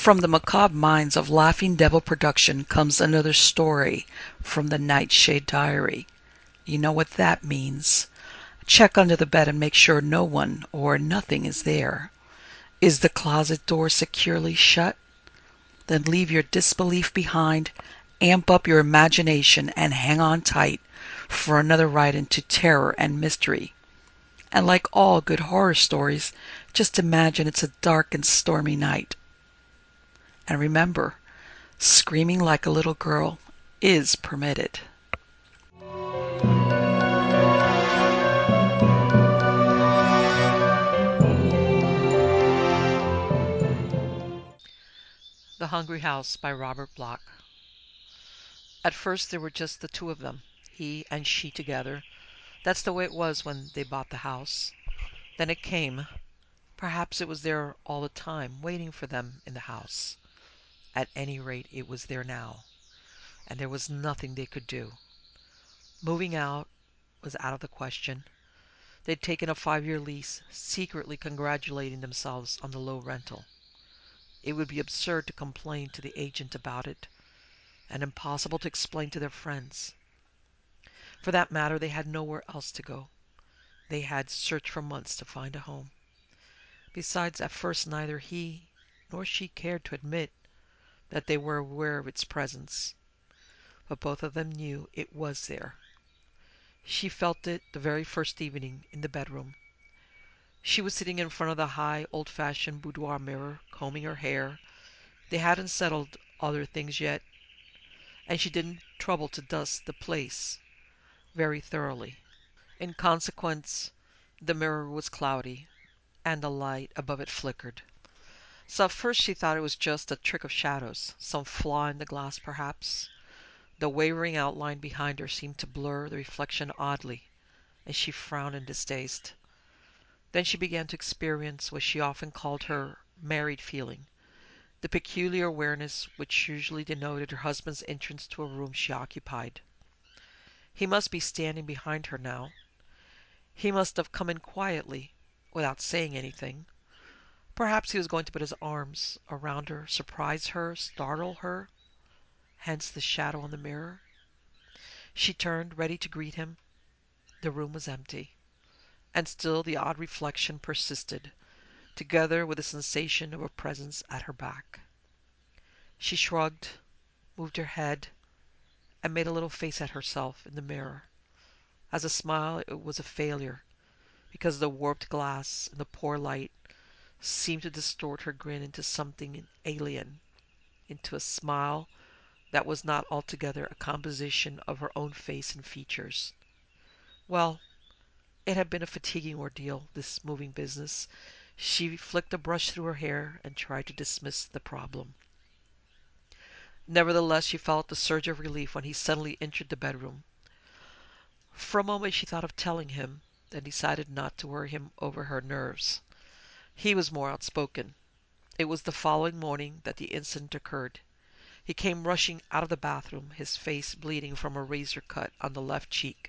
From the macabre minds of Laughing Devil Production comes another story from the Nightshade Diary. You know what that means. Check under the bed and make sure no one or nothing is there. Is the closet door securely shut? Then leave your disbelief behind, amp up your imagination, and hang on tight for another ride into terror and mystery. And like all good horror stories, just imagine it's a dark and stormy night. And remember, screaming like a little girl is permitted. The Hungry House by Robert Bloch. At first there were just the two of them, he and she together. That's the way it was when they bought the house. Then it came. Perhaps it was there all the time, waiting for them in the house. At any rate, it was there now, and there was nothing they could do. Moving out was out of the question. They'd taken a 5-year lease, secretly congratulating themselves on the low rental. It would be absurd to complain to the agent about it, and impossible to explain to their friends. For that matter, they had nowhere else to go. They had searched for months to find a home. Besides, at first neither he nor she cared to admit that they were aware of its presence. But both of them knew it was there. She felt it the very first evening in the bedroom. She was sitting in front of the high, old-fashioned boudoir mirror, combing her hair. They hadn't settled other things yet, and she didn't trouble to dust the place very thoroughly. In consequence, the mirror was cloudy, and the light above it flickered. So at first she thought it was just a trick of shadows, some flaw in the glass perhaps. The wavering outline behind her seemed to blur the reflection oddly, and she frowned in distaste. Then she began to experience what she often called her married feeling, the peculiar awareness which usually denoted her husband's entrance to a room she occupied. He must be standing behind her now. He must have come in quietly, without saying anything. Perhaps he was going to put his arms around her, surprise her, startle her. Hence the shadow on the mirror. She turned, ready to greet him. The room was empty, and still the odd reflection persisted, together with the sensation of a presence at her back. She shrugged, moved her head, and made a little face at herself in the mirror. As a smile it was a failure, because the warped glass and the poor light seemed to distort her grin into something alien, into a smile that was not altogether a composition of her own face and features. Well, it had been a fatiguing ordeal, this moving business. She flicked a brush through her hair and tried to dismiss the problem. Nevertheless, she felt a surge of relief when he suddenly entered the bedroom. For a moment she thought of telling him, then decided not to worry him over her nerves. He was more outspoken. It was the following morning that the incident occurred. He came rushing out of the bathroom, his face bleeding from a razor cut on the left cheek.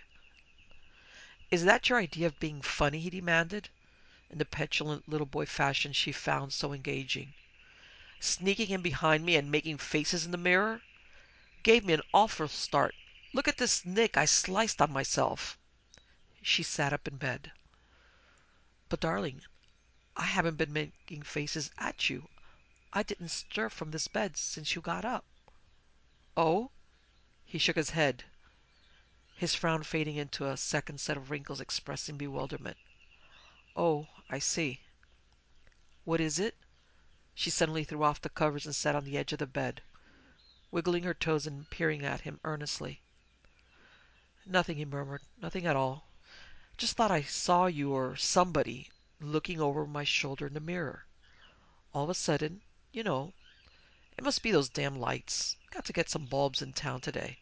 "Is that your idea of being funny?" he demanded, in the petulant little boy fashion she found so engaging. "Sneaking in behind me and making faces in the mirror? Gave me an awful start. Look at this nick I sliced on myself." She sat up in bed. "But, darling, I haven't been making faces at you. I didn't stir from this bed since you got up." "Oh?" He shook his head, his frown fading into a second set of wrinkles expressing bewilderment. "Oh, I see." "What is it?" She suddenly threw off the covers and sat on the edge of the bed, wiggling her toes and peering at him earnestly. "Nothing," he murmured. "Nothing at all. Just thought I saw you or somebody looking over my shoulder in the mirror. All of a sudden, you know. It must be those damn lights. Got to get some bulbs in town today."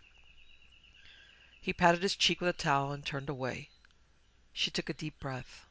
He patted his cheek with a towel and turned away. She took a deep breath.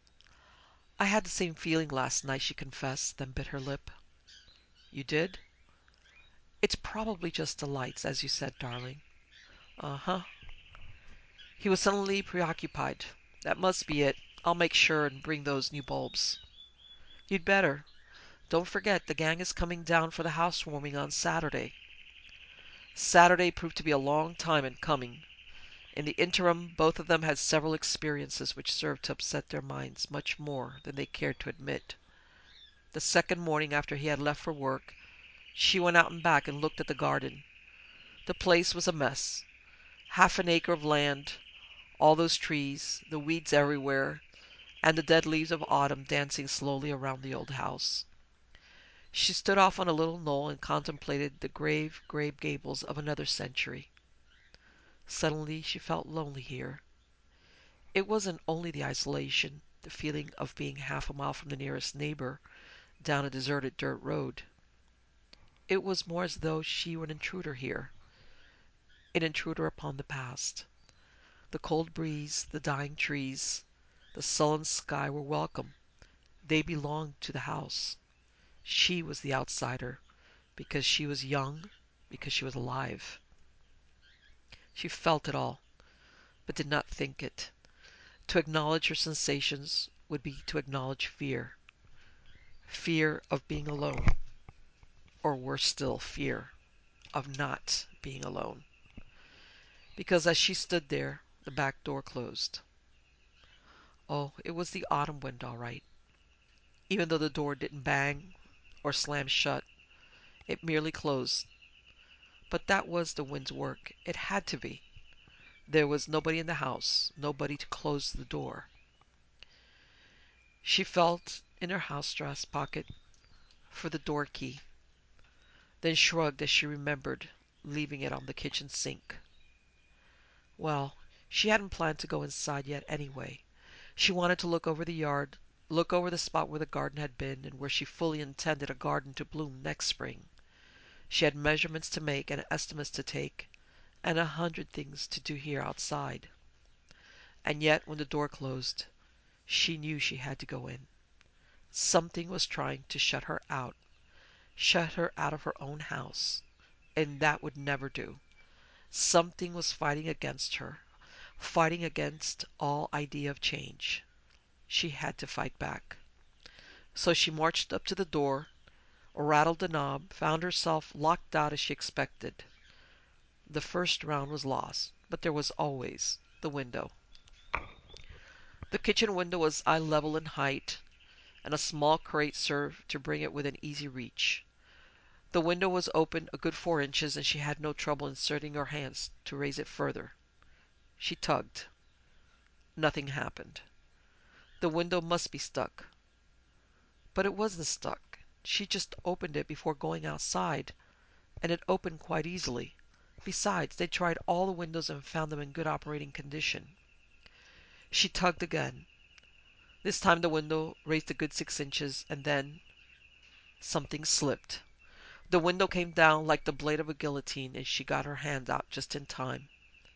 "I had the same feeling last night," she confessed, then bit her lip. "You did?" "It's probably just the lights, as you said, darling." "Uh-huh." He was suddenly preoccupied. "That must be it. I'll make sure and bring those new bulbs." "You'd better. Don't forget, the gang is coming down for the housewarming on Saturday. Saturday proved to be a long time in coming. In the interim, both of them had several experiences which served to upset their minds much more than they cared to admit. The second morning after he had left for work, she went out and back and looked at the garden. The place was a mess. Half an acre of land, all those trees, the weeds everywhere, and the dead leaves of autumn dancing slowly around the old house. She stood off on a little knoll and contemplated the grave gray gables of another century. Suddenly she felt lonely here. It wasn't only the isolation, the feeling of being half a mile from the nearest neighbor down a deserted dirt road. It was more as though she were an intruder here, an intruder upon the past. The cold breeze, the dying trees, the sullen sky were welcome. They belonged to the house. She was the outsider, because she was young, because she was alive. She felt it all, but did not think it. To acknowledge her sensations would be to acknowledge fear. Fear of being alone, or worse still, fear of not being alone. Because as she stood there, the back door closed. Oh, it was the autumn wind, all right. Even though the door didn't bang or slam shut, it merely closed. But that was the wind's work. It had to be. There was nobody in the house, nobody to close the door. She felt in her house dress pocket for the door key, then shrugged as she remembered leaving it on the kitchen sink. Well, she hadn't planned to go inside yet anyway. She wanted to look over the yard, look over the spot where the garden had been and where she fully intended a garden to bloom next spring. She had measurements to make and estimates to take, and 100 things to do here outside. And yet, when the door closed, she knew she had to go in. Something was trying to shut her out of her own house, and that would never do. Something was fighting against her, fighting against all idea of change. She had to fight back. So she marched up to the door, rattled the knob, found herself locked out as she expected. The first round was lost, but there was always the window. The kitchen window was eye level in height, and a small crate served to bring it within easy reach. The window was open a good 4 inches, and she had no trouble inserting her hands to raise it further. She tugged. Nothing happened. The window must be stuck. But it wasn't stuck. She just opened it before going outside, and it opened quite easily. Besides, they tried all the windows and found them in good operating condition. She tugged again. This time the window raised a good 6 inches, and then something slipped. The window came down like the blade of a guillotine, and she got her hand out just in time.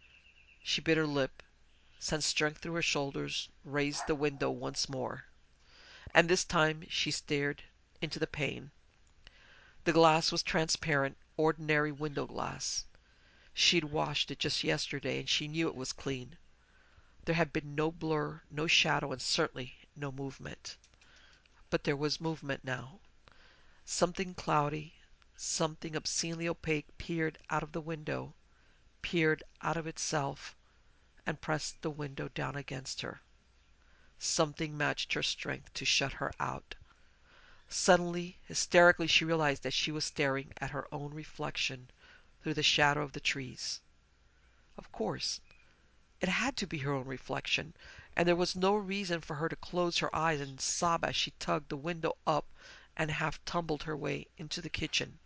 She bit her lip, sent strength through her shoulders, raised the window once more. And this time she stared into the pane. The glass was transparent, ordinary window glass. She'd washed it just yesterday, and she knew it was clean. There had been no blur, no shadow, and certainly no movement. But there was movement now. Something cloudy, something obscenely opaque peered out of the window, peered out of itself, and pressed the window down against her. Something matched her strength to shut her out. Suddenly, hysterically, she realized that she was staring at her own reflection through the shadow of the trees. Of course, it had to be her own reflection, and there was no reason for her to close her eyes and sob as she tugged the window up and half tumbled her way into the kitchen.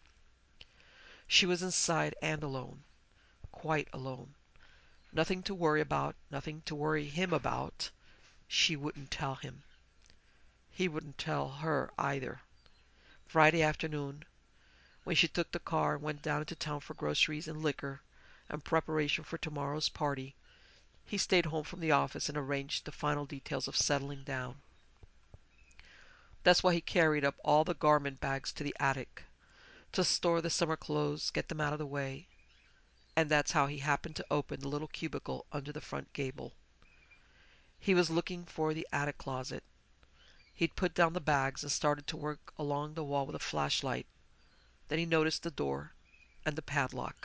She was inside and alone, quite alone. Nothing to worry about, nothing to worry him about. She wouldn't tell him. He wouldn't tell her either. Friday afternoon, when she took the car and went down into town for groceries and liquor and preparation for tomorrow's party, he stayed home from the office and arranged the final details of settling down. That's why he carried up all the garment bags to the attic, to store the summer clothes, get them out of the way. And that's how he happened to open the little cubicle under the front gable. He was looking for the attic closet. He'd put down the bags and started to work along the wall with a flashlight. Then he noticed the door and the padlock.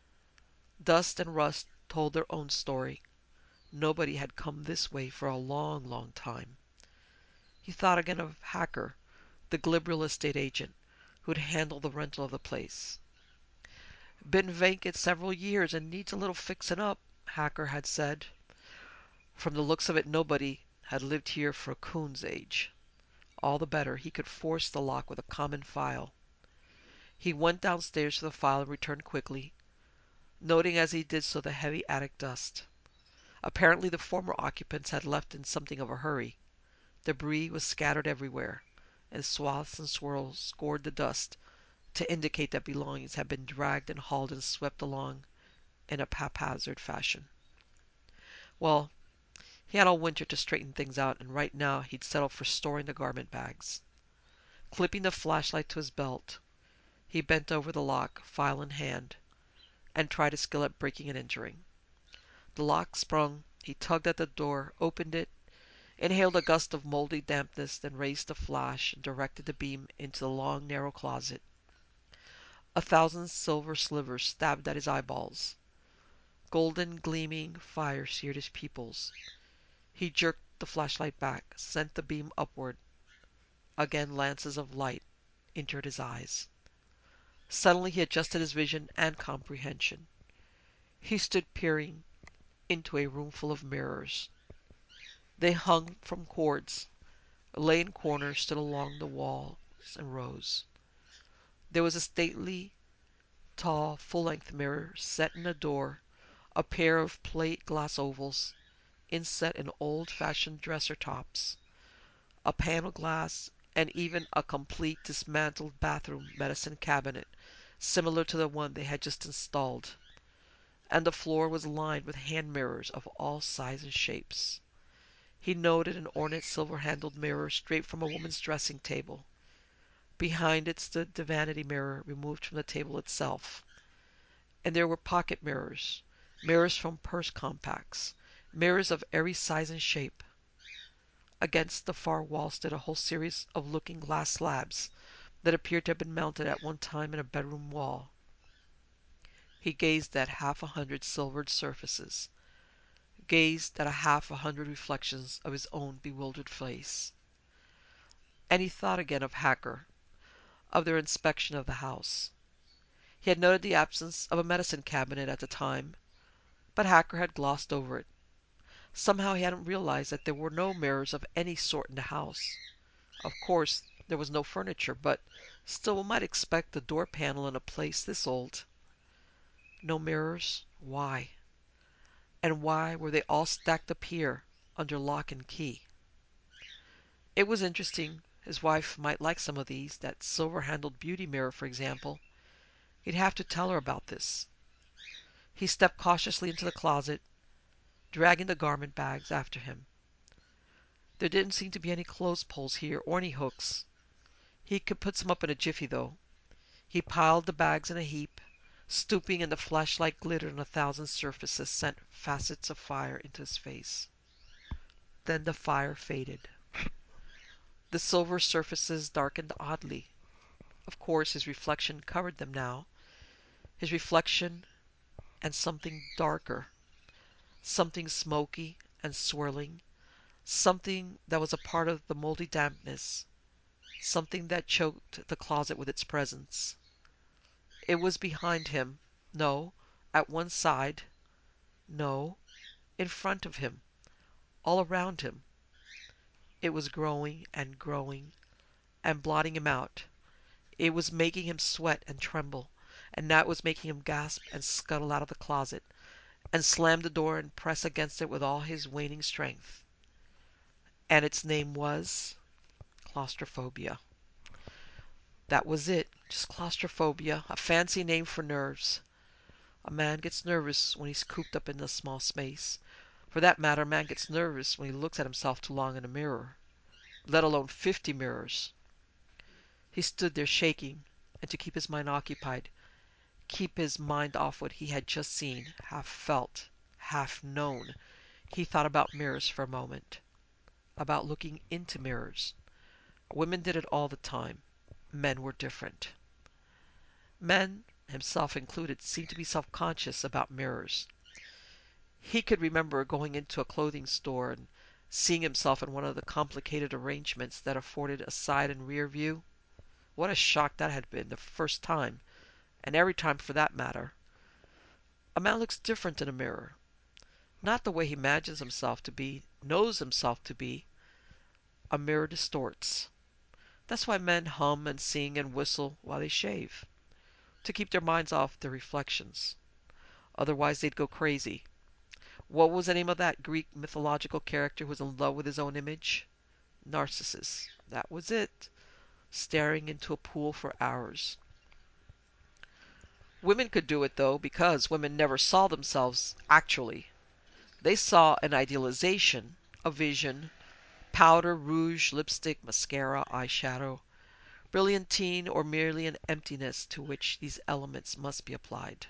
Dust and rust told their own story. Nobody had come this way for a long, long time. He thought again of Hacker, the glib real estate agent who'd handled the rental of the place. "Been vacant several years and needs a little fixin' up," Hacker had said. From the looks of it, nobody had lived here for a coon's age. All the better, he could force the lock with a common file. He went downstairs to the file and returned quickly, noting as he did so the heavy attic dust. Apparently the former occupants had left in something of a hurry. Debris was scattered everywhere, and swaths and swirls scored the dust to indicate that belongings had been dragged and hauled and swept along in a haphazard fashion. Well, he had all winter to straighten things out, and right now he'd settled for storing the garment bags. Clipping the flashlight to his belt, he bent over the lock, file in hand, and tried a skill at breaking and entering. The lock sprung. He tugged at the door, opened it, inhaled a gust of moldy dampness, then raised the flash and directed the beam into the long, narrow closet. 1,000 silver slivers stabbed at his eyeballs. Golden, gleaming fire seared his pupils. He jerked the flashlight back, sent the beam upward. Again lances of light entered his eyes. Suddenly he adjusted his vision and comprehension. He stood peering into a room full of mirrors. They hung from cords, lay in corners, stood along the walls in rows. There was a stately, tall, full-length mirror set in a door, a pair of plate glass ovals inset in old-fashioned dresser tops, a panel glass, and even a complete dismantled bathroom medicine cabinet similar to the one they had just installed. And the floor was lined with hand mirrors of all sizes and shapes. He noted an ornate silver-handled mirror straight from a woman's dressing table. Behind it stood the vanity mirror removed from the table itself. And there were pocket mirrors, mirrors from purse compacts, mirrors of every size and shape. Against the far wall stood a whole series of looking-glass slabs that appeared to have been mounted at one time in a bedroom wall. He gazed at 100 silvered surfaces, gazed at 100 reflections of his own bewildered face. And he thought again of Hacker, of their inspection of the house. He had noted the absence of a medicine cabinet at the time, but Hacker had glossed over it. Somehow he hadn't realized that there were no mirrors of any sort in the house. Of course, there was no furniture, but still one might expect a door panel in a place this old. No mirrors? Why? And why were they all stacked up here, under lock and key? It was interesting. His wife might like some of these, that silver-handled beauty mirror, for example. He'd have to tell her about this. He stepped cautiously into the closet, dragging the garment bags after him. There didn't seem to be any clothes poles here, or any hooks. He could put some up in a jiffy, though. He piled the bags in a heap, stooping, and the flashlight glittered on 1,000 surfaces, sent facets of fire into his face. Then the fire faded. The silver surfaces darkened oddly. Of course, his reflection covered them now. His reflection and something darker, something smoky and swirling, something that was a part of the moldy dampness, something that choked the closet with its presence. It was behind him. No, at one side. No, in front of him. All around him. It was growing and growing and blotting him out. It was making him sweat and tremble, and now it was making him gasp and scuttle out of the closet, and slam the door and press against it with all his waning strength. And its name was claustrophobia. That was it, just claustrophobia, a fancy name for nerves. A man gets nervous when he's cooped up in a small space. For that matter, a man gets nervous when he looks at himself too long in a mirror, let alone 50 mirrors. He stood there shaking, and to keep his mind occupied, keep his mind off what he had just seen, half felt, half known, he thought about mirrors for a moment, about looking into mirrors. Women did it all the time. Men were different. Men, himself included, seemed to be self-conscious about mirrors. He could remember going into a clothing store and seeing himself in one of the complicated arrangements that afforded a side and rear view. What a shock that had been the first time, and every time for that matter. A man looks different in a mirror. Not the way he imagines himself to be, knows himself to be. A mirror distorts. That's why men hum and sing and whistle while they shave, to keep their minds off their reflections. Otherwise they'd go crazy. What was the name of that Greek mythological character who was in love with his own image? Narcissus. That was it. Staring into a pool for hours. Women could do it though, because women never saw themselves actually. They saw an idealization, a vision, powder, rouge, lipstick, mascara, eyeshadow, brilliantine, or merely an emptiness to which these elements must be applied.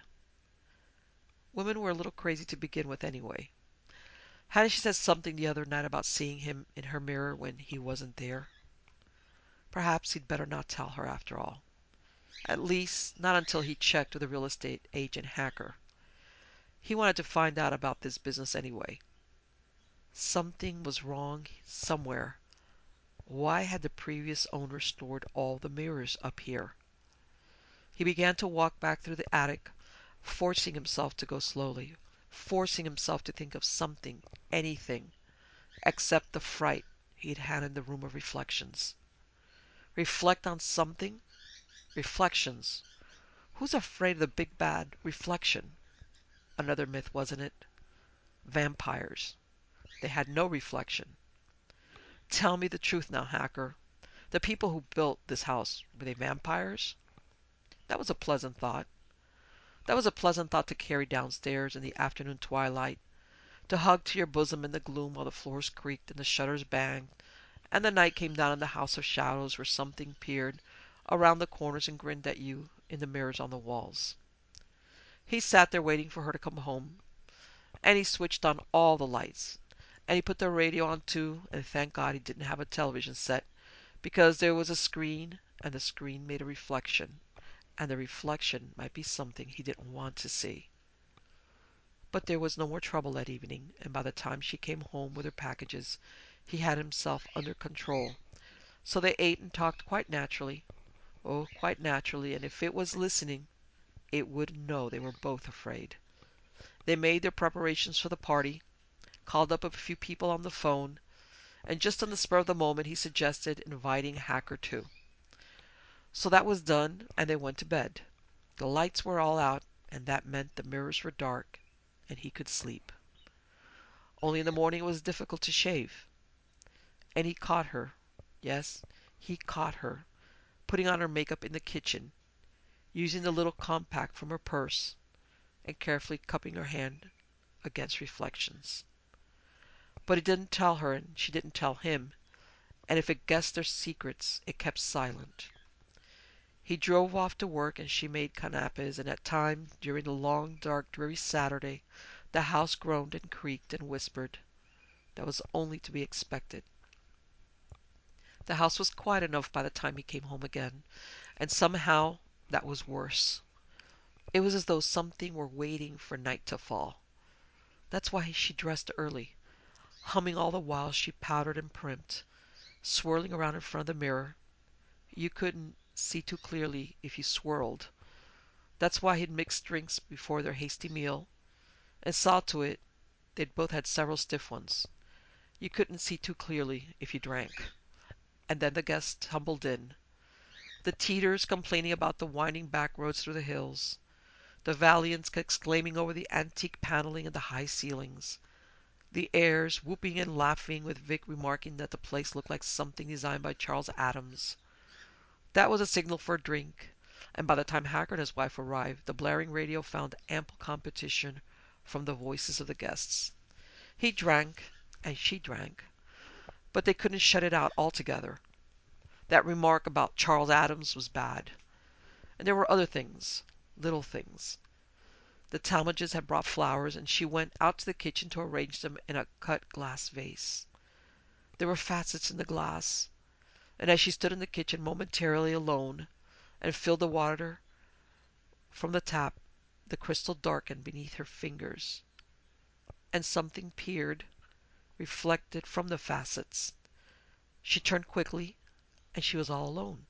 Women were a little crazy to begin with anyway. Hadn't she said something the other night about seeing him in her mirror when he wasn't there? Perhaps he'd better not tell her after all. At least, not until he checked with the real estate agent Hacker. He wanted to find out about this business anyway. Something was wrong somewhere. Why had the previous owner stored all the mirrors up here? He began to walk back through the attic, forcing himself to go slowly, forcing himself to think of something, anything, except the fright he'd had in the room of reflections. Reflect on something? Reflections. Who's afraid of the big bad reflection? Another myth, wasn't it? Vampires. They had no reflection. Tell me the truth now, Hacker. The people who built this house, were they vampires? That was a pleasant thought. That was a pleasant thought to carry downstairs in the afternoon twilight, to hug to your bosom in the gloom while the floors creaked and the shutters banged, and the night came down in the house of shadows where something peered around the corners and grinned at you in the mirrors on the walls. He sat there waiting for her to come home, and he switched on all the lights, and he put the radio on too, and thank God he didn't have a television set, because there was a screen, and the screen made a reflection, and the reflection might be something he didn't want to see. But there was no more trouble that evening, and by the time she came home with her packages, he had himself under control. So they ate and talked quite naturally. Oh, quite naturally, and if it was listening, it would know they were both afraid. They made their preparations for the party, called up a few people on the phone, and just on the spur of the moment he suggested inviting Hacker too. So that was done, and they went to bed. The lights were all out, and that meant the mirrors were dark, and he could sleep. Only in the morning it was difficult to shave. And he caught her. Yes, he caught her, putting on her makeup in the kitchen, using the little compact from her purse, and carefully cupping her hand against reflections. But he didn't tell her, and she didn't tell him, and if it guessed their secrets, it kept silent. He drove off to work, and she made canapes, and at times, during the long, dark, dreary Saturday, the house groaned and creaked and whispered. That was only to be expected. The house was quiet enough by the time he came home again, and somehow that was worse. It was as though something were waiting for night to fall. That's why she dressed early, humming all the while she powdered and primped, swirling around in front of the mirror. You couldn't see too clearly if you swirled. That's why he'd mixed drinks before their hasty meal, and saw to it they'd both had several stiff ones. You couldn't see too clearly if you drank. And then the guests tumbled in. The Teeters complaining about the winding back roads through the hills. The Valiants exclaiming over the antique paneling and the high ceilings. The heirs whooping and laughing, with Vic remarking that the place looked like something designed by Charles Addams. That was a signal for a drink, and by the time Hacker and his wife arrived, the blaring radio found ample competition from the voices of the guests. He drank, and she drank, but they couldn't shut it out altogether. That remark about Charles Addams was bad. And there were other things, little things. The Talmadges had brought flowers, and she went out to the kitchen to arrange them in a cut glass vase. There were facets in the glass, And as she stood in the kitchen momentarily alone and filled the water from the tap, the crystal darkened beneath her fingers, and something peered, reflected from the facets. She turned quickly, and she was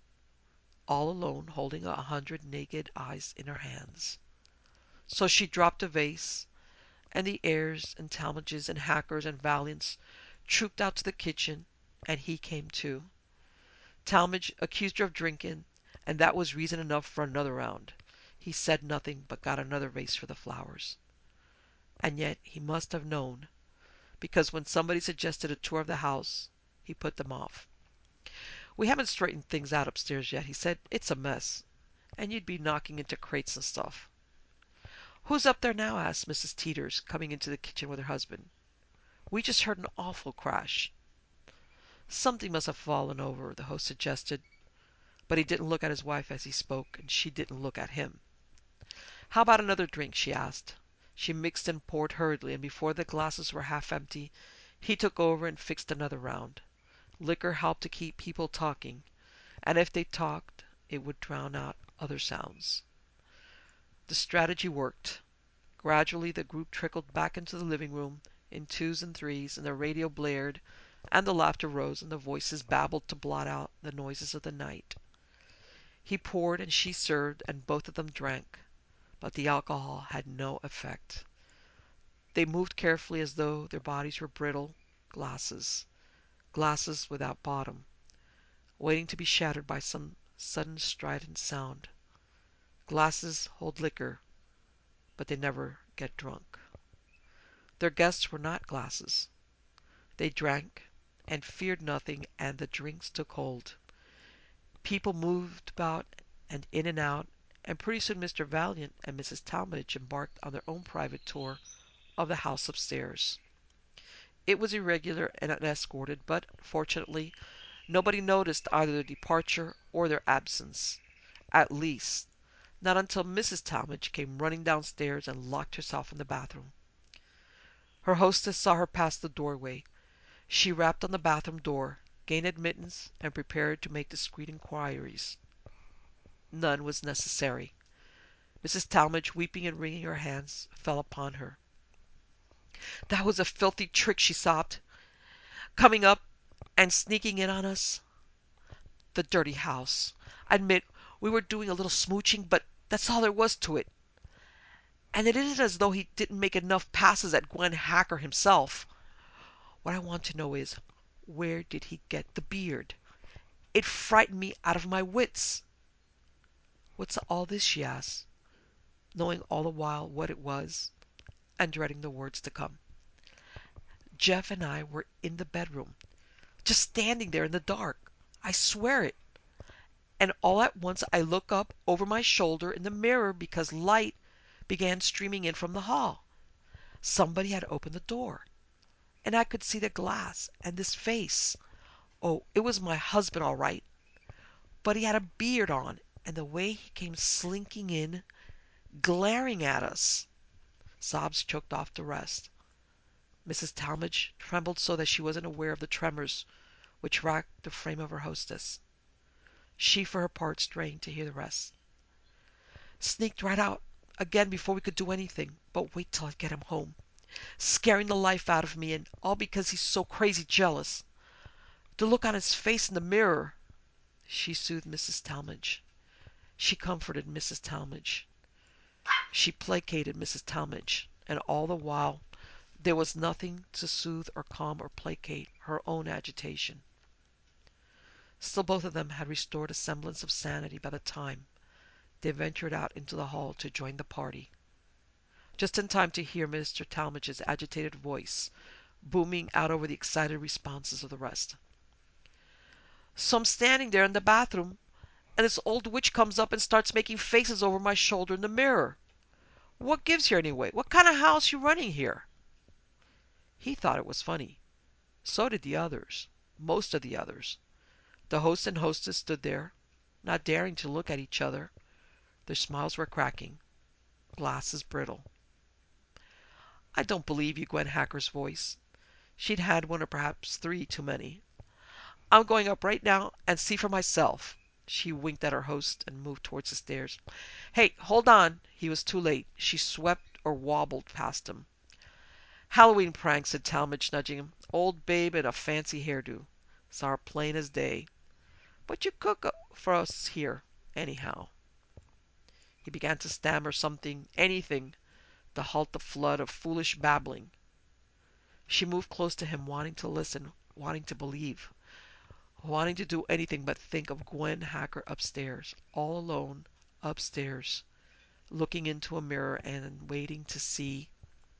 all alone, holding 100 naked eyes in her hands. So she dropped the vase, and the heirs and Talmadges and Hackers and Valiants trooped out to the kitchen, and he came too. Talmadge accused her of drinking, and that was reason enough for another round. He said nothing, but got another vase for the flowers. And yet he must have known, because when somebody suggested a tour of the house, he put them off. "We haven't straightened things out upstairs yet," he said. "It's a mess, and you'd be knocking into crates and stuff." "Who's up there now?" asked Mrs. Teeters, coming into the kitchen with her husband. "We just heard an awful crash." "Something must have fallen over," the host suggested, but he didn't look at his wife as he spoke, and she didn't look at him. "How about another drink?" she asked. She mixed and poured hurriedly, and before the glasses were half empty, he took over and fixed another round. Liquor helped to keep people talking, and if they talked, it would drown out other sounds. The strategy worked. Gradually the group trickled back into the living room in twos and threes, and the radio blared, and the laughter rose, and the voices babbled to blot out the noises of the night. He poured and she served, and both of them drank, but the alcohol had no effect. They moved carefully as though their bodies were brittle glasses, glasses without bottom, waiting to be shattered by some sudden strident sound. Glasses hold liquor, but they never get drunk. Their guests were not glasses. They drank and feared nothing, and the drinks took hold. People moved about and in and out, and pretty soon Mr. Valiant and Mrs. Talmadge embarked on their own private tour of the house upstairs. It was irregular and unescorted, but fortunately nobody noticed either their departure or their absence. At least, not until Mrs. Talmadge came running downstairs and locked herself in the bathroom. Her hostess saw her pass the doorway. She rapped on the bathroom door, gained admittance, and prepared to make discreet inquiries. None was necessary. Mrs. Talmadge, weeping and wringing her hands, fell upon her. "That was a filthy trick," she sobbed. "Coming up and sneaking in on us. The dirty house. I admit we were doing a little smooching, but that's all there was to it. And it isn't as though he didn't make enough passes at Gwen Hacker himself. What I want to know is, where did he get the beard? It frightened me out of my wits." "What's all this?" she asked, knowing all the while what it was, and dreading the words to come. "Jeff and I were in the bedroom, just standing there in the dark. I swear it. And all at once I look up over my shoulder in the mirror because light began streaming in from the hall. Somebody had opened the door, and I could see the glass and this face. Oh, it was my husband all right, but he had a beard on, and the way he came slinking in, glaring at us." Sobs choked off the rest. Mrs. Talmadge trembled so that she wasn't aware of the tremors which racked the frame of her hostess. She, for her part, strained to hear the rest. "Sneaked right out again before we could do anything. But wait till I get him home. Scaring the life out of me, and all because he's so crazy jealous. The look on his face in the mirror." She soothed Mrs. Talmadge. She comforted Mrs. Talmadge. She placated Mrs. Talmadge, and all the while there was nothing to soothe or calm or placate her own agitation. Still both of them had restored a semblance of sanity by the time they ventured out into the hall to join the party, just in time to hear Mr. Talmadge's agitated voice booming out over the excited responses of the rest. "So I'm standing there in the bathroom, and this old witch comes up and starts making faces over my shoulder in the mirror. What gives here anyway? What kind of house you running here?" He thought it was funny. So did the others. Most of the others. The host and hostess stood there, not daring to look at each other. Their smiles were cracking. Glasses brittle. "I don't believe you," Gwen Hacker's voice. She'd had one or perhaps three too many. I'm going up right now and see for myself. She winked at her host and moved towards the stairs. Hey, hold on. He was too late. She swept or wobbled past him. Halloween prank, said Talmadge, nudging him. Old babe in a fancy hairdo. Saw her plain as day. But you cook for us here, anyhow. He began to stammer something, anything, to halt the flood of foolish babbling. She moved close to him, wanting to listen, wanting to believe, wanting to do anything but think of Gwen Hacker upstairs, all alone, upstairs, looking into a mirror and waiting to see.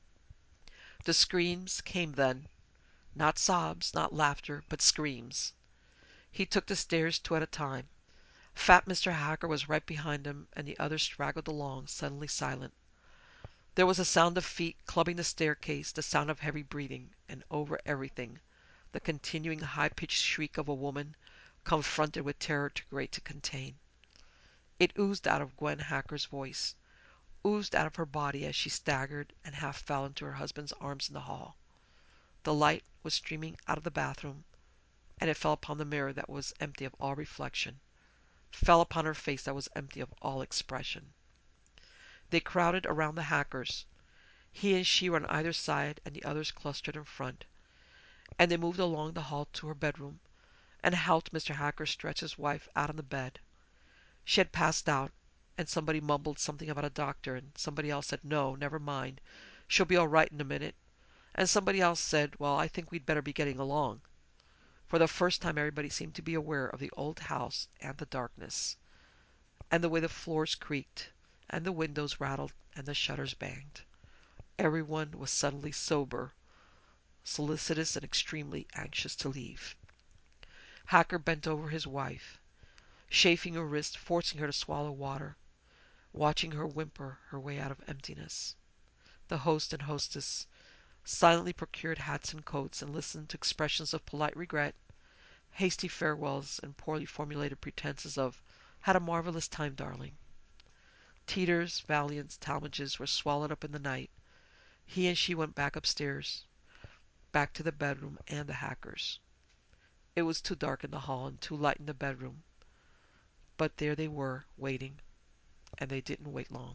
The screams came then. Not sobs, not laughter, but screams. He took the stairs two at a time. Fat Mr. Hacker was right behind him, and the others straggled along, suddenly silent. There was a sound of feet clubbing the staircase, the sound of heavy breathing, and over everything, the continuing high-pitched shriek of a woman confronted with terror too great to contain. It oozed out of Gwen Hacker's voice, oozed out of her body as she staggered and half fell into her husband's arms in the hall. The light was streaming out of the bathroom, and it fell upon the mirror that was empty of all reflection, fell upon her face that was empty of all expression. They crowded around the Hackers. He and she were on either side, and the others clustered in front. And they moved along the hall to her bedroom, and helped Mr. Hacker stretch his wife out on the bed. She had passed out, and somebody mumbled something about a doctor, and somebody else said, no, never mind, she'll be all right in a minute. And somebody else said, well, I think we'd better be getting along. For the first time everybody seemed to be aware of the old house and the darkness, and the way the floors creaked, and the windows rattled, and the shutters banged. Everyone was suddenly sober, solicitous, and extremely anxious to leave. Hacker bent over his wife, chafing her wrist, forcing her to swallow water, watching her whimper her way out of emptiness. The host and hostess silently procured hats and coats and listened to expressions of polite regret, hasty farewells, and poorly formulated pretenses of "had a marvelous time, darling." Teeters, Valiants, Talmadges were swallowed up in the night. He and she went back upstairs, back to the bedroom and the Hackers. It was too dark in the hall and too light in the bedroom, but there they were, waiting, and they didn't wait long.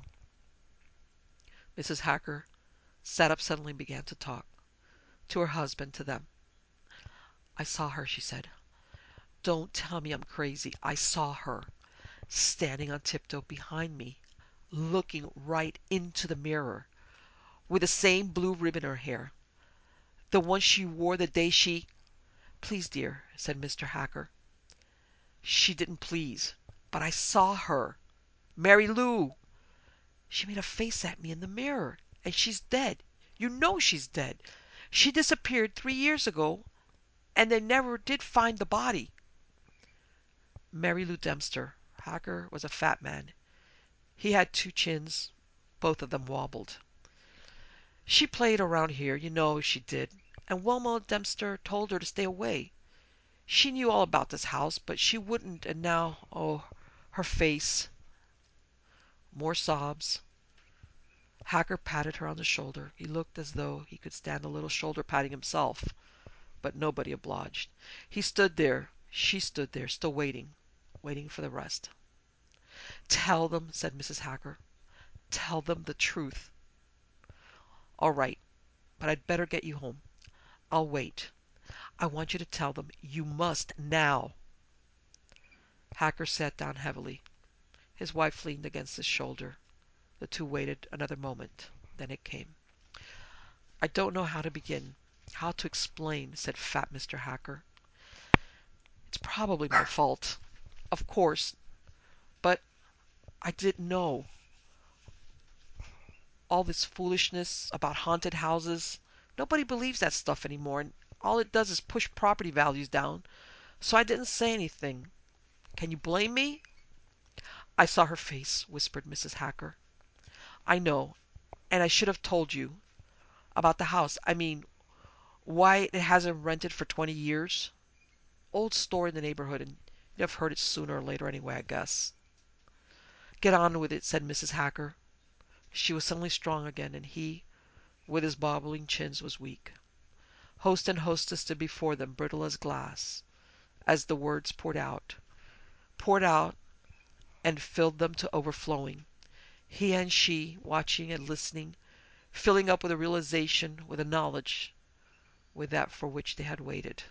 Mrs. Hacker sat up suddenly and began to talk. To her husband, to them. I saw her, she said. Don't tell me I'm crazy. I saw her, standing on tiptoe behind me, looking right into the mirror, with the same blue ribbon in her hair. The one she wore the day she... Please, dear, said Mr. Hacker. She didn't please, but I saw her. Mary Lou! She made a face at me in the mirror, and she's dead. You know she's dead. She disappeared 3 years ago, and they never did find the body. Mary Lou Dempster. Hacker was a fat man. He had two chins. Both of them wobbled. She played around here, you know she did, and Wilma Dempster told her to stay away. She knew all about this house, but she wouldn't, and now, oh, her face. More sobs. Hacker patted her on the shoulder. He looked as though he could stand a little shoulder patting himself, but nobody obliged. He stood there. She stood there, still waiting, waiting for the rest. Tell them, said Mrs. Hacker. Tell them the truth. All right, but I'd better get you home. I'll wait. I want you to tell them. You must now. Hacker sat down heavily. His wife leaned against his shoulder. The two waited another moment. Then it came. I don't know how to begin, how to explain, said fat Mr. Hacker. It's probably my fault, of course, but I didn't know. All this foolishness about haunted houses. Nobody believes that stuff anymore, and all it does is push property values down. So I didn't say anything. Can you blame me? I saw her face, whispered Mrs. Hacker. I know, and I should have told you. About the house, I mean, why it hasn't rented for 20 years. Old story in the neighborhood, and you'd have heard it sooner or later anyway, I guess. Get on with it, said Mrs. Hacker. She was suddenly strong again, and he, with his bobbling chins, was weak. Host and hostess stood before them, brittle as glass, as the words poured out and filled them to overflowing. He and she watching and listening, filling up with a realization, with a knowledge, with that for which they had waited.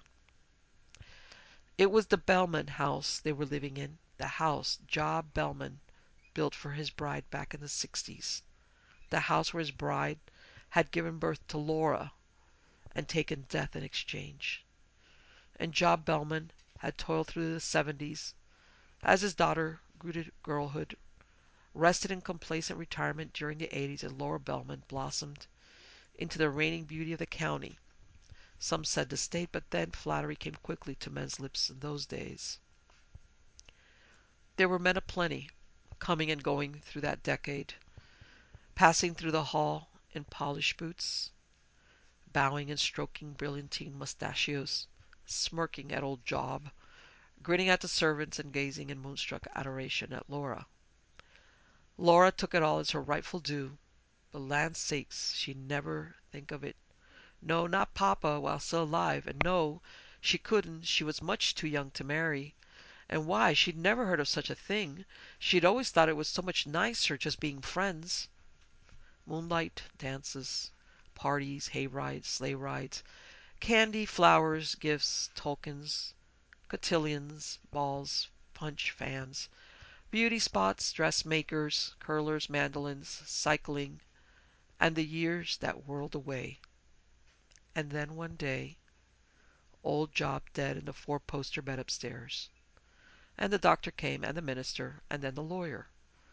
It was the Bellman house they were living in, the house Job Bellman built for his bride back in the 60s, the house where his bride had given birth to Laura and taken death in exchange. And Job Bellman had toiled through the 70s as his daughter grew to girlhood, rested in complacent retirement during the 80s, and Laura Bellman blossomed into the reigning beauty of the county. Some said the state, but then flattery came quickly to men's lips in those days. There were men aplenty, coming and going through that decade, passing through the hall in polished boots, bowing and stroking brilliantine mustachios, smirking at old Job, grinning at the servants, and gazing in moonstruck adoration at Laura. Laura took it all as her rightful due, but land's sakes, she'd never think of it. No, not Papa while still alive, and no, she couldn't, she was much too young to marry. And why, she'd never heard of such a thing. She'd always thought it was so much nicer just being friends. Moonlight, dances, parties, hay rides, sleigh rides, candy, flowers, gifts, tokens, cotillions, balls, punch, fans, beauty spots, dressmakers, curlers, mandolins, cycling, and the years that whirled away. And then one day, old Job dead in the four-poster bed upstairs. And the doctor came, and the minister, and then the lawyer.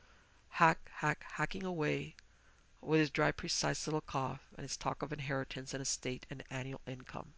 Hacking away with his dry, precise little cough, and his talk of inheritance and estate and annual income.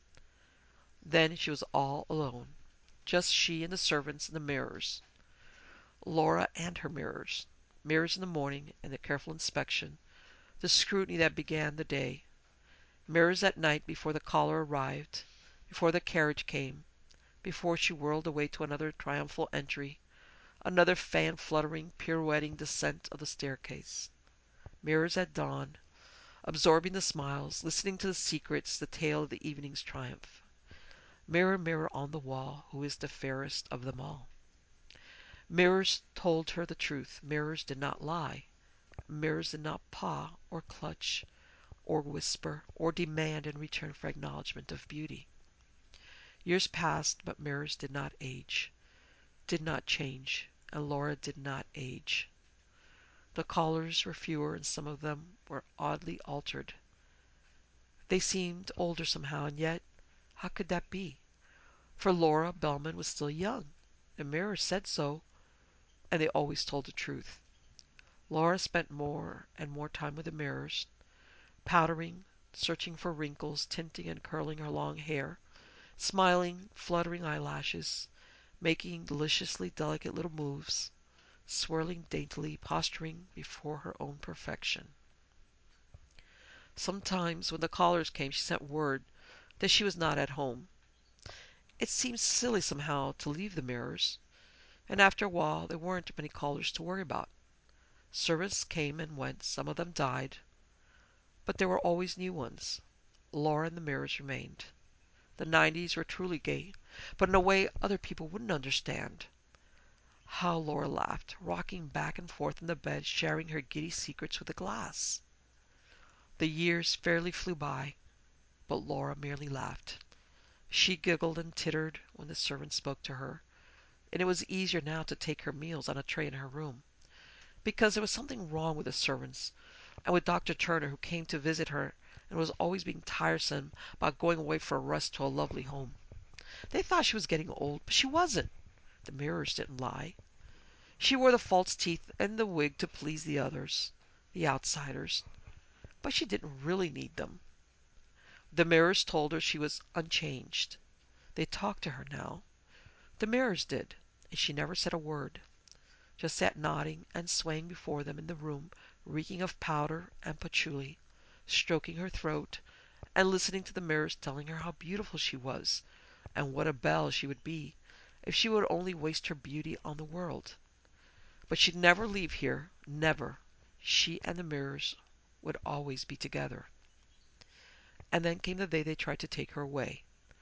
Then she was all alone, just she and the servants and the mirrors. Laura and her mirrors. Mirrors in the morning, and the careful inspection, the scrutiny that began the day. Mirrors at night before the caller arrived, before the carriage came, before she whirled away to another triumphal entry, another fan-fluttering, pirouetting descent of the staircase. Mirrors at dawn, absorbing the smiles, listening to the secrets, the tale of the evening's triumph. Mirror, mirror on the wall, who is the fairest of them all? Mirrors told her the truth. Mirrors did not lie. Mirrors did not paw, or clutch, or whisper, or demand in return for acknowledgment of beauty. Years passed, but mirrors did not age, did not change, and Laura did not age. The callers were fewer, and some of them were oddly altered. They seemed older somehow, and yet, how could that be? For Laura Bellman was still young. The mirrors said so, and they always told the truth. Laura spent more and more time with the mirrors, powdering, searching for wrinkles, tinting and curling her long hair, smiling, fluttering eyelashes, making deliciously delicate little moves, swirling daintily, posturing before her own perfection. Sometimes when the callers came she sent word that she was not at home. It seemed silly somehow to leave the mirrors, and after a while there weren't many callers to worry about. Servants came and went, some of them died, but there were always new ones. Laura and the mirrors remained. The 90s were truly gay, but in a way other people wouldn't understand. How Laura laughed, rocking back and forth in the bed, sharing her giddy secrets with the glass. The years fairly flew by, but Laura merely laughed. She giggled and tittered when the servants spoke to her, and it was easier now to take her meals on a tray in her room, because there was something wrong with the servants, and with Dr. Turner, who came to visit her and was always being tiresome about going away for a rest to a lovely home. They thought she was getting old, but she wasn't. The mirrors didn't lie. She wore the false teeth and the wig to please the others, the outsiders, but she didn't really need them. The mirrors told her she was unchanged. They talked to her now. The mirrors did, and she never said a word, just sat nodding and swaying before them in the room, reeking of powder and patchouli, stroking her throat, and listening to the mirrors telling her how beautiful she was, and what a belle she would be if she would only waste her beauty on the world. But she'd never leave here, never. She and the mirrors would always be together. And then came the day they tried to take her away.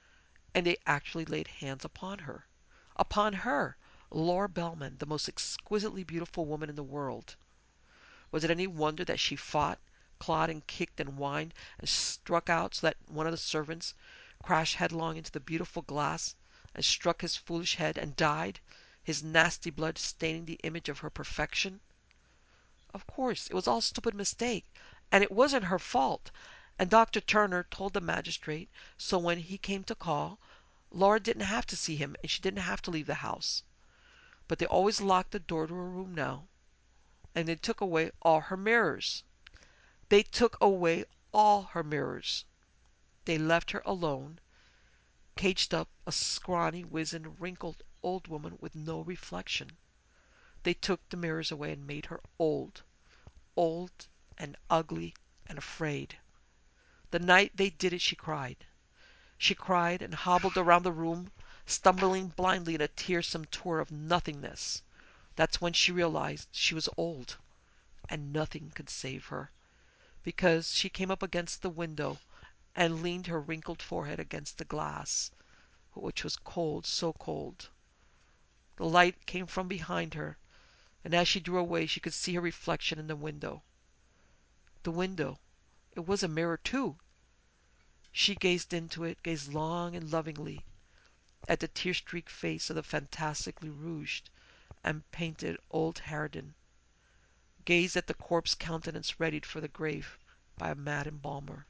and they actually laid hands upon her. Upon her! Laura Bellman, the most exquisitely beautiful woman in the world. Was it any wonder that she fought, clawed and kicked and whined and struck out so that one of the servants crashed headlong into the beautiful glass and struck his foolish head and died, his nasty blood staining the image of her perfection? Of course, it was all a stupid mistake, and it wasn't her fault. And Dr. Turner told the magistrate, so when he came to call, Laura didn't have to see him and she didn't have to leave the house. But they always locked the door to her room now, and they took away all her mirrors. They took away all her mirrors. They left her alone, caged up, a scrawny, wizened, wrinkled old woman with no reflection. They took the mirrors away and made her old, old and ugly and afraid. The night they did it, she cried. She cried and hobbled around the room, stumbling blindly in a tiresome tour of nothingness. That's when she realized she was old, and nothing could save her, because she came up against the window and leaned her wrinkled forehead against the glass, which was cold, so cold. The light came from behind her, and as she drew away she could see her reflection in the window. The window, it was a mirror too. She gazed into it, gazed long and lovingly at the tear-streaked face of the fantastically rouged and painted old harridan, gazed at the corpse countenance readied for the grave by a mad embalmer.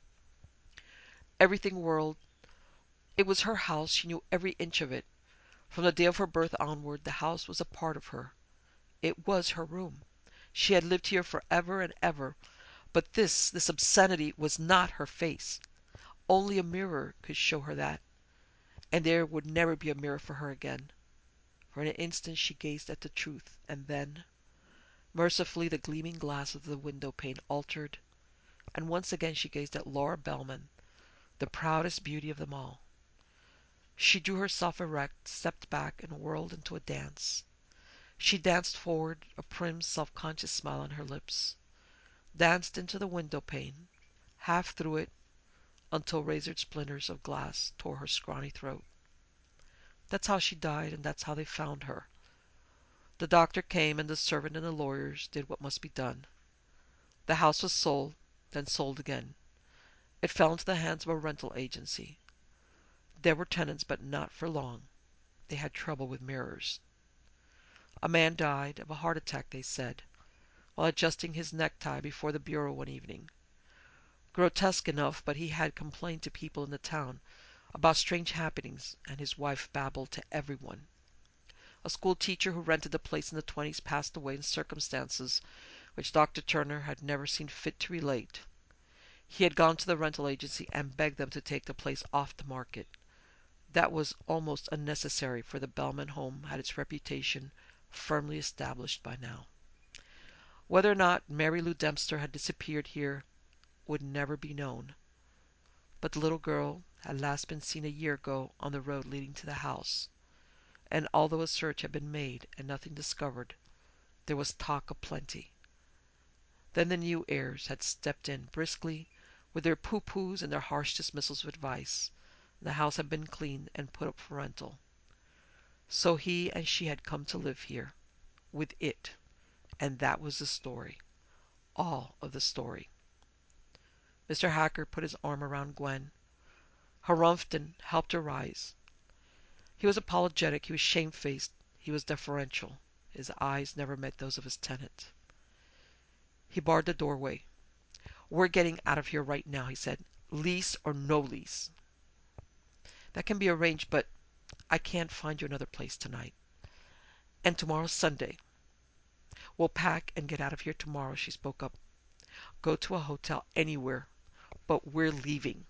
Everything whirled. It was her house. She knew every inch of it. From the day of her birth onward, the house was a part of her. It was her room. She had lived here for ever and ever. But this obscenity was not her face. Only a mirror could show her that. And there would never be a mirror for her again. For an instant she gazed at the truth, and then, mercifully, the gleaming glass of the window pane altered, and once again she gazed at Laura Bellman, the proudest beauty of them all. She drew herself erect, stepped back, and whirled into a dance. She danced forward, a prim, self-conscious smile on her lips, danced into the window pane, half through it, until razored splinters of glass tore her scrawny throat. That's how she died, and that's how they found her. The doctor came, and the servant and the lawyers did what must be done. The house was sold, then sold again. It fell into the hands of a rental agency. There were tenants, but not for long. They had trouble with mirrors. A man died of a heart attack, they said, while adjusting his necktie before the bureau one evening. Grotesque enough, but he had complained to people in the town about strange happenings, and his wife babbled to everyone. A school teacher who rented the place in the 20s passed away in circumstances which Dr. Turner had never seen fit to relate. He had gone to the rental agency and begged them to take the place off the market. That was almost unnecessary, for the Bellman home had its reputation firmly established by now. Whether or not Mary Lou Dempster had disappeared here would never be known. But the little girl had last been seen a year ago on the road leading to the house, and although a search had been made and nothing discovered, there was talk aplenty. Then the new heirs had stepped in briskly with their pooh-poohs and their harsh dismissals of advice. The house had been cleaned and put up for rental. So he and she had come to live here, with it, and that was the story. All of the story. Mr. Hacker put his arm around Gwen, harumphed and helped her rise. He was apologetic, he was shamefaced, he was deferential. His eyes never met those of his tenant. He barred the doorway. "We're getting out of here right now," he said. "Lease or no lease." "That can be arranged, but I can't find you another place tonight. And tomorrow's Sunday." "We'll pack and get out of here tomorrow," she spoke up. "Go to a hotel anywhere, but we're leaving."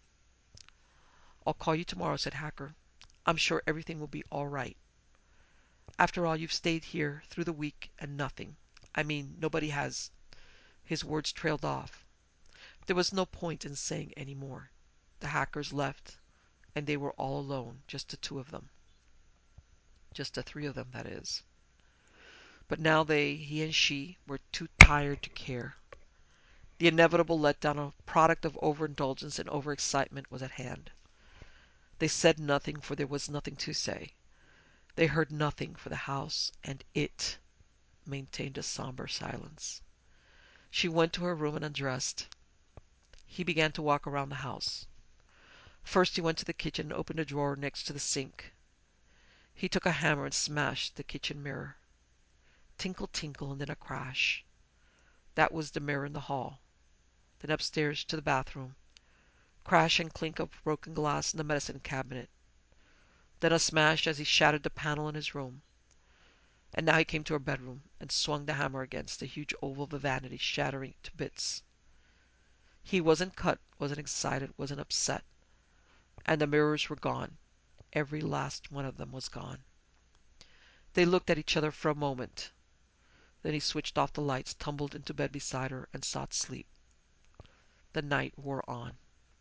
"I'll call you tomorrow," said Hacker. "I'm sure everything will be all right. After all, you've stayed here through the week and nothing. I mean, nobody has—" His words trailed off. There was no point in saying any more. The Hackers left, and they were all alone, just the two of them. Just the three of them, that is. But now he and she, were too tired to care. The inevitable letdown, a product of overindulgence and overexcitement, was at hand. They said nothing, for there was nothing to say. They heard nothing, for the house and it maintained a somber silence. She went to her room and undressed. He began to walk around the house. First he went to the kitchen and opened a drawer next to the sink. He took a hammer and smashed the kitchen mirror. Tinkle, tinkle, and then a crash. That was the mirror in the hall. Then upstairs to the bathroom. Crash and clink of broken glass in the medicine cabinet. Then a smash as he shattered the panel in his room. And now he came to her bedroom and swung the hammer against the huge oval of the vanity, shattering it to bits. He wasn't cut, wasn't excited, wasn't upset. And the mirrors were gone. Every last one of them was gone. They looked at each other for a moment. Then he switched off the lights, tumbled into bed beside her, and sought sleep. The night wore on.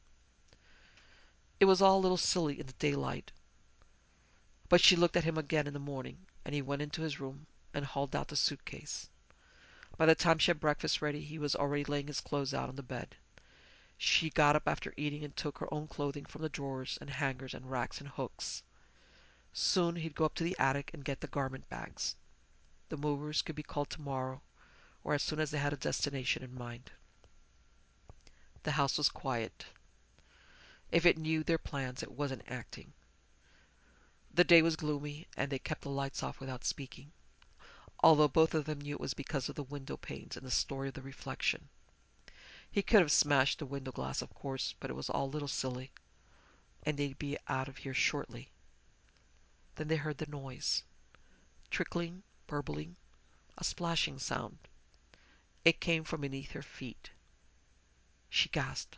It was all a little silly in the daylight. But she looked at him again in the morning, and he went into his room and hauled out the suitcase. By the time she had breakfast ready, he was already laying his clothes out on the bed. She got up after eating and took her own clothing from the drawers and hangers and racks and hooks. Soon he'd go up to the attic and get the garment bags. The movers could be called tomorrow, or as soon as they had a destination in mind. The house was quiet. If it knew their plans, it wasn't acting. The day was gloomy, and they kept the lights off without speaking, although both of them knew it was because of the window panes and the story of the reflection. He could have smashed the window glass, of course, but it was all a little silly, and they'd be out of here shortly. Then they heard the noise. Trickling, burbling, a splashing sound. It came from beneath her feet. She gasped.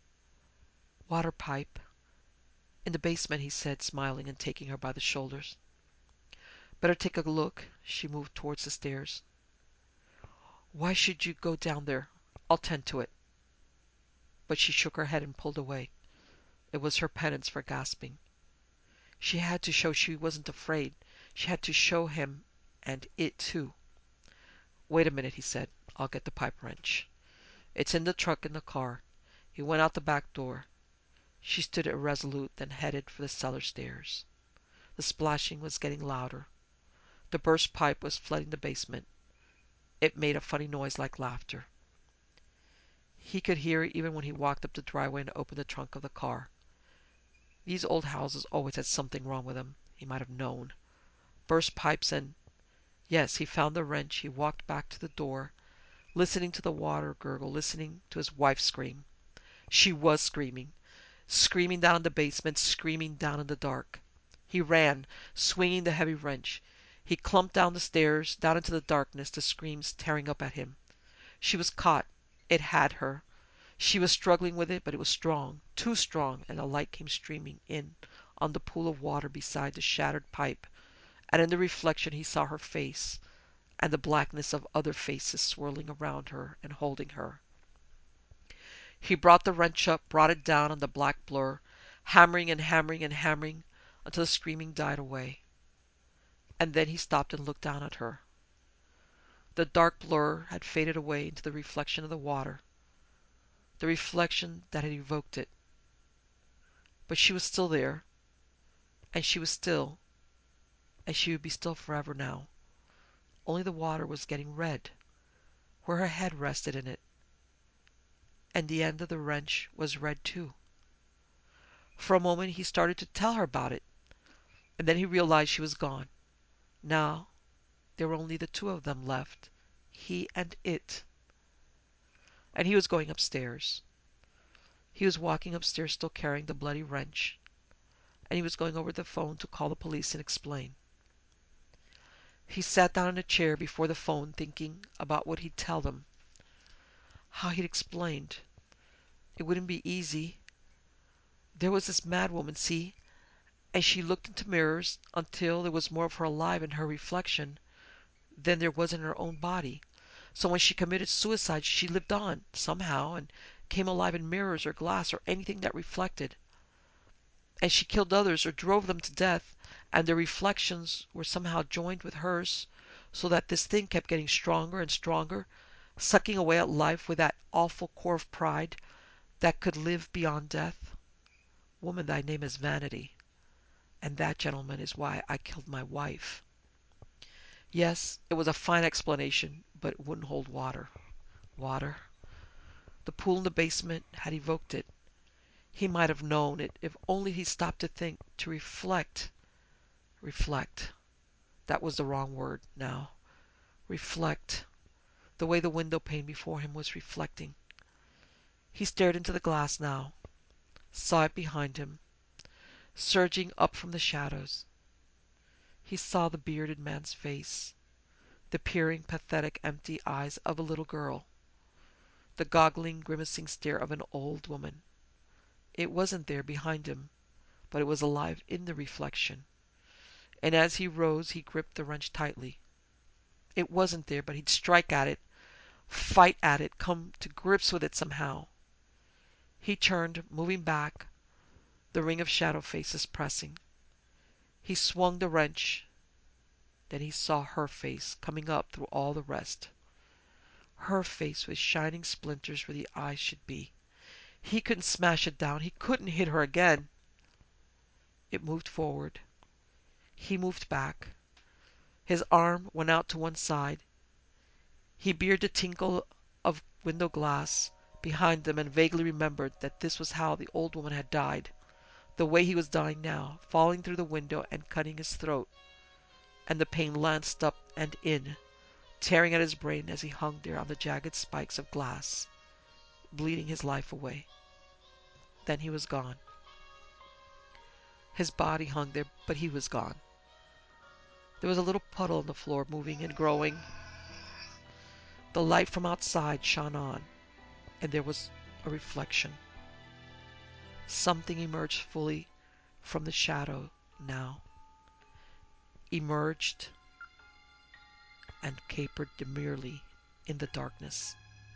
Water pipe. In the basement, he said, smiling and taking her by the shoulders. Better take a look. She moved towards the stairs. Why should you go down there? I'll tend to it. But she shook her head and pulled away. It was her penance for gasping. She had to show she wasn't afraid. She had to show him, and it too. Wait a minute, he said. I'll get the pipe wrench. It's in the truck in the car. He went out the back door. She stood irresolute, then headed for the cellar stairs. The splashing was getting louder. The burst pipe was flooding the basement. It made a funny noise like laughter. He could hear it even when he walked up the driveway and opened the trunk of the car. These old houses always had something wrong with them, he might have known. Burst pipes and... Yes, he found the wrench. He walked back to the door, listening to the water gurgle, listening to his wife scream. She was screaming. Screaming down in the basement, screaming down in the dark. He ran, swinging the heavy wrench. He clumped down the stairs, down into the darkness, the screams tearing up at him. She was caught. It had her. She was struggling with it, but it was strong, too strong, and a light came streaming in on the pool of water beside the shattered pipe, and in the reflection he saw her face, and the blackness of other faces swirling around her and holding her. He brought the wrench up, brought it down on the black blur, hammering and hammering and hammering until the screaming died away. And then he stopped and looked down at her. The dark blur had faded away into the reflection of the water, the reflection that had evoked it. But she was still there, and she was still, and she would be still forever now. Only the water was getting red, where her head rested in it, and the end of the wrench was red too. For a moment he started to tell her about it, and then he realized she was gone. Now there were only the two of them left, he and it. And he was going upstairs. He was walking upstairs still carrying the bloody wrench, and he was going over the phone to call the police and explain. He sat down in a chair before the phone thinking about what he'd tell them, how he'd explained. It wouldn't be easy. There was this mad woman, see, and she looked into mirrors until there was more of her alive in her reflection than there was in her own body. So when she committed suicide, she lived on, somehow, and came alive in mirrors or glass or anything that reflected. And she killed others or drove them to death, and their reflections were somehow joined with hers, so that this thing kept getting stronger and stronger, sucking away at life with that awful core of pride that could live beyond death. Woman, thy name is Vanity, and that, gentlemen, is why I killed my wife. Yes, it was a fine explanation, but it wouldn't hold water. Water? The pool in the basement had evoked it. He might have known it if only he stopped to think, to reflect. Reflect. That was the wrong word now. Reflect. The way the window pane before him was reflecting. He stared into the glass now, saw it behind him, surging up from the shadows. He saw the bearded man's face, the peering, pathetic, empty eyes of a little girl, the goggling, grimacing stare of an old woman. It wasn't there behind him, but it was alive in the reflection. And as he rose, he gripped the wrench tightly. It wasn't there, but he'd strike at it, fight at it, come to grips with it somehow. He turned, moving back, the ring of shadow faces pressing. He swung the wrench. Then he saw her face coming up through all the rest. Her face with shining splinters where the eyes should be. He couldn't smash it down. He couldn't hit her again. It moved forward. He moved back. His arm went out to one side. He beard the tinkle of window glass behind them and vaguely remembered that this was how the old woman had died, the way he was dying now, falling through the window and cutting his throat, and the pain lanced up and in, tearing at his brain as he hung there on the jagged spikes of glass, bleeding his life away. Then he was gone. His body hung there, but he was gone. There was a little puddle on the floor, moving and growing. The light from outside shone on, and there was a reflection. Something emerged fully from the shadow now. Emerged and capered demurely in the darkness.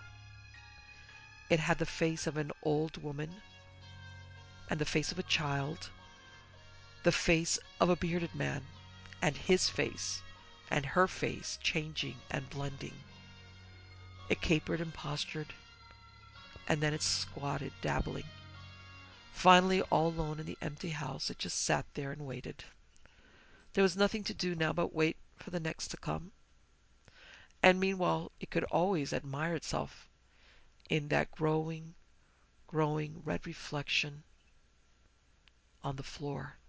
It had the face of an old woman and the face of a child, the face of a bearded man, and his face and her face changing and blending. It capered and postured, and then it squatted, dabbling. Finally, all alone in the empty house, it just sat there and waited. There was nothing to do now but wait for the next to come. And meanwhile, it could always admire itself in that growing red reflection on the floor.